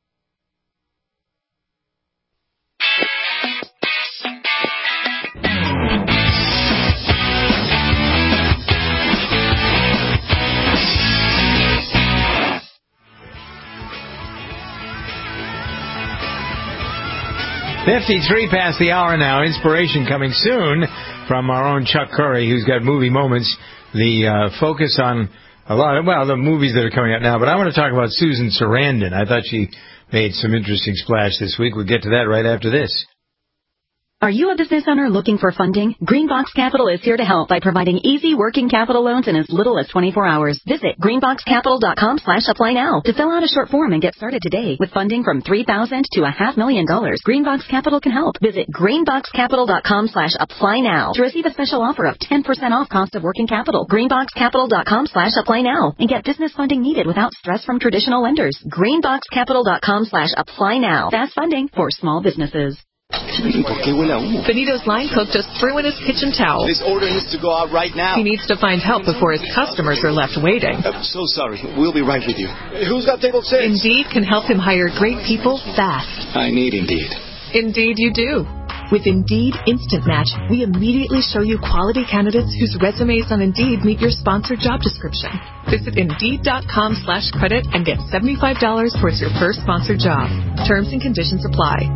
.53 past the hour now. Inspiration coming soon from our own Chuck Curry, who's got movie moments. The focus on a lot of, the movies that are coming out now. But I want to talk about Susan Sarandon. I thought she made some interesting splash this week. We'll get to that right after this. Are you a business owner looking for funding? Greenbox Capital is here to help by providing easy working capital loans in as little as 24 hours. Visit greenboxcapital.com/apply now to fill out a short form and get started today with funding from $3,000 to $500,000. Greenbox Capital can help. Visit greenboxcapital.com/apply now to receive a special offer of 10% off cost of working capital. Greenboxcapital.com/apply now and get business funding needed without stress from traditional lenders. Greenboxcapital.com/apply now. Fast funding for small businesses. Benito's line cook just threw in his kitchen towel. This order needs to go out right now. He needs to find help before his customers are left waiting. I'm so sorry. We'll be right with you. Who's got table 6? Indeed can help him hire great people fast. I need Indeed. Indeed you do. With Indeed Instant Match, we immediately show you quality candidates whose resumes on Indeed meet your sponsored job description. Visit Indeed.com/credit and get $75 towards your first sponsored job. Terms and conditions apply.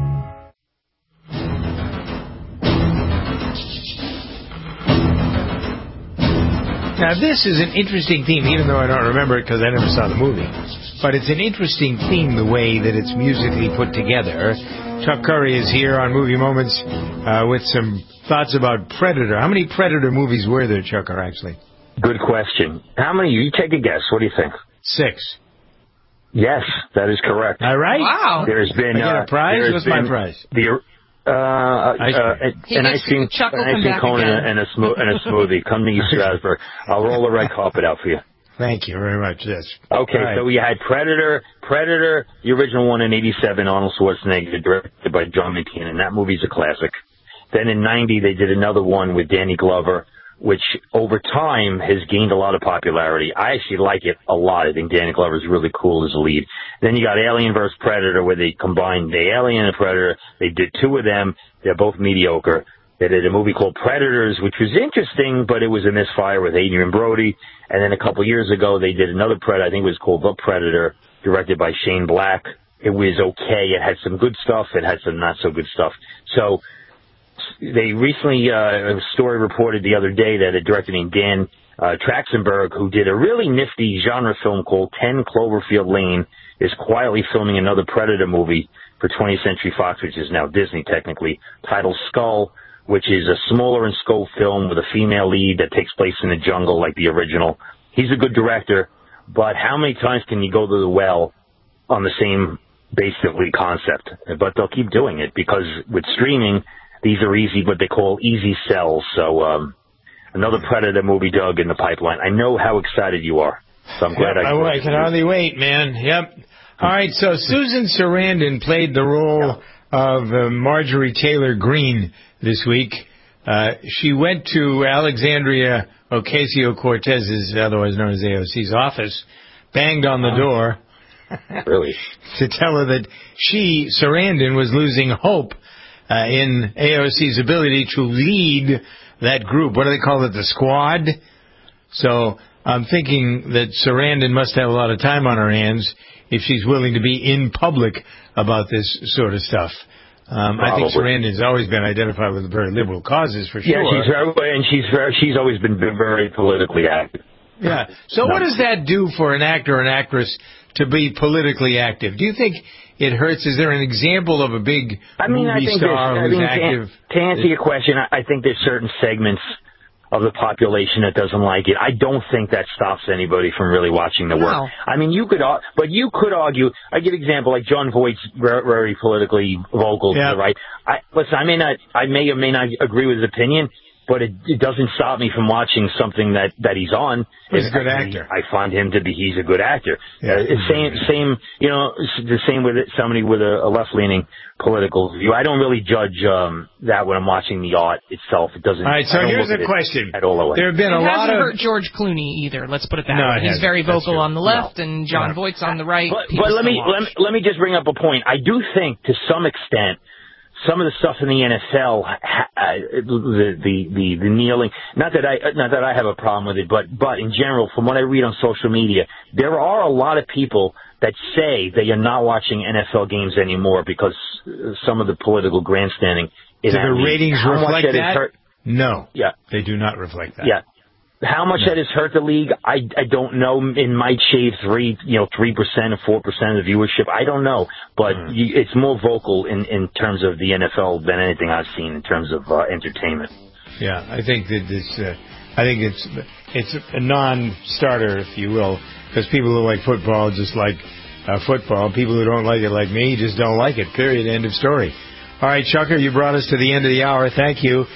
Now, this is an interesting theme, even though I don't remember it because I never saw the movie. But it's an interesting theme, the way that it's musically put together. Chuck Curry is here on Movie Moments with some thoughts about Predator. How many Predator movies were there, Chuck, actually? Good question. How many? You take a guess. What do you think? 6. Yes, that is correct. All right. Wow. There's been... I get a prize? What's my prize? An ice cream cone and a smoothie. Come to East Strasburg. I'll roll the red carpet out for you. Thank you very much. Yes. Okay, right. So we had Predator, the original one in '87, Arnold Schwarzenegger, directed by John McTiernan, and that movie's a classic. Then in '90, they did another one with Danny Glover, which over time has gained a lot of popularity. I actually like it a lot. I think Danny Glover is really cool as a lead. Then you got Alien vs. Predator, where they combined the Alien and Predator. They did two of them. They're both mediocre. They did a movie called Predators, which was interesting, but it was a misfire with Adrian Brody. And then a couple of years ago, they did another Predator. I think it was called The Predator, directed by Shane Black. It was okay. It had some good stuff. It had some not so good stuff. So they recently, a story reported the other day that a director named Dan Trachtenberg, who did a really nifty genre film called 10 Cloverfield Lane, is quietly filming another Predator movie for 20th Century Fox, which is now Disney technically, titled Skull, which is a smaller in scope film with a female lead that takes place in the jungle like the original. He's a good director, but how many times can you go to the well on the same basically concept? But they'll keep doing it because with streaming, these are easy, what they call easy sells. So another Predator movie, Doug, in the pipeline. I know how excited you are, so I'm glad I can hardly wait, man. Yep. All right, so Susan Sarandon played the role of Marjorie Taylor Greene this week. She went to Alexandria Ocasio-Cortez's, otherwise known as AOC's office, banged on the door. Really? To tell her that she, Sarandon, was losing hope in AOC's ability to lead that group. What do they call it? The squad? So I'm thinking that Sarandon must have a lot of time on her hands if she's willing to be in public about this sort of stuff. I think Sarandon's always been identified with very liberal causes, for sure. Yeah, she's always been very politically active. Yeah. So what does that do for an actor or an actress to be politically active? Do you think it hurts? Is there an example of a big movie star who's active? To answer your question, I think there's certain segments of the population that doesn't like it. I don't think that stops anybody from really watching the work. I mean, you could argue. I give an example like John Voight's very politically vocal to the right. I may or may not agree with his opinion, but it doesn't stop me from watching something that he's on. He's a good actor. I find him to be. He's a good actor. Same. You know, the same with somebody with a left-leaning political view. I don't really judge that when I'm watching the art itself. It doesn't. All right. So here's a question. There have been a lot of. It hasn't hurt George Clooney either. Let's put it that way. He's very vocal on the left, and John Voight's on the right. But let me just bring up a point. I do think to some extent, some of the stuff in the NFL, the kneeling, not that I have a problem with it, but in general, from what I read on social media, there are a lot of people that say they are not watching NFL games anymore because some of the political grandstanding. Do the ratings reflect that? No. Yeah. They do not reflect that. Yeah. How much that has hurt the league, I don't know. It might shave 3% or 4% of the viewership. I don't know, but it's more vocal in terms of the NFL than anything I've seen in terms of entertainment. Yeah, I think that it's a non-starter, if you will, because people who like football just like football. People who don't like it, like me, just don't like it. Period. End of story. All right, Chucker, you brought us to the end of the hour. Thank you.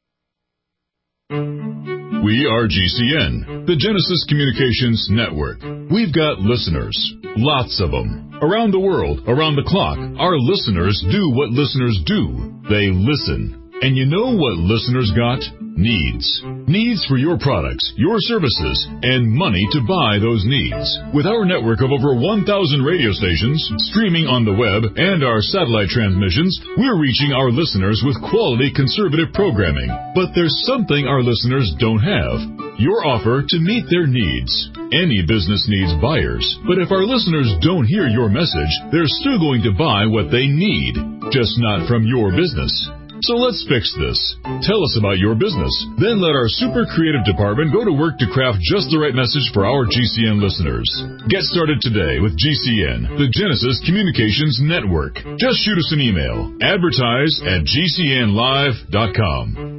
We are GCN, the Genesis Communications Network. We've got listeners, lots of them. Around the world, around the clock, our listeners do what listeners do. They listen. And you know what listeners got? Needs. Needs for your products, your services, and money to buy those needs. With our network of over 1,000 radio stations, streaming on the web, and our satellite transmissions, we're reaching our listeners with quality conservative programming. But there's something our listeners don't have. Your offer to meet their needs. Any business needs buyers, but if our listeners don't hear your message, they're still going to buy what they need, just not from your business. So let's fix this. Tell us about your business. Then let our super creative department go to work to craft just the right message for our GCN listeners. Get started today with GCN, the Genesis Communications Network. Just shoot us an email. Advertise@gcnlive.com.